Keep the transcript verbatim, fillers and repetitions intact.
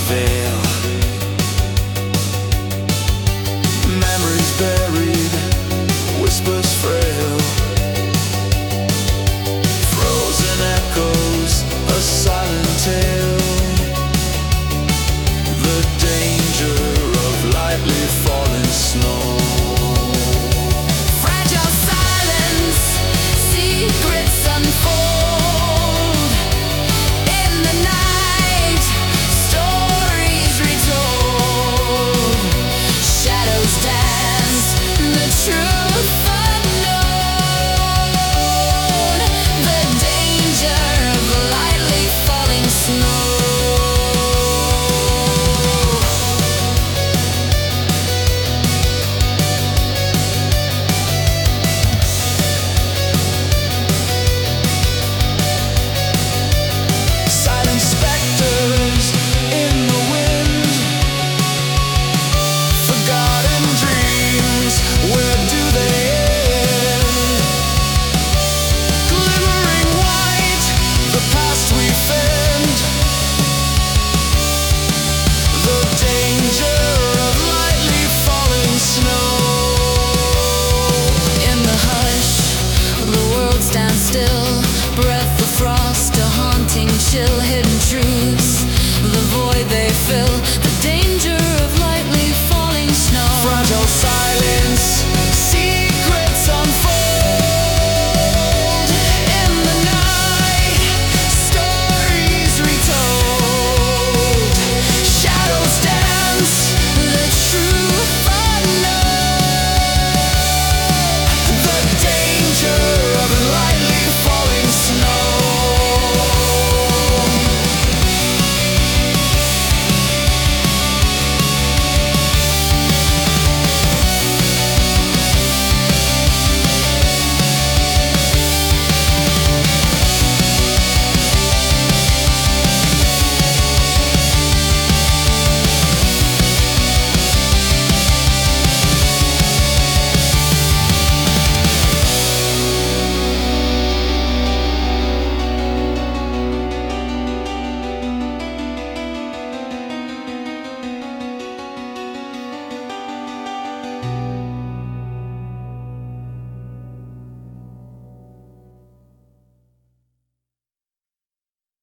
veil. Memories buried, whispers frail, frozen echoes, a silent tale. The danger of lightly falling snow. Fragile silence, secrets unfold. In the night, stories retold. Shadows dance, the truth unknown. The danger of lightly falling snow. Silent specters in the wind, forgotten dreams, where do they end? Glimmering white, the past we fend. The danger of lightly falling snow. In the hush, the world stands still. Breath of frost, a haunting chill hit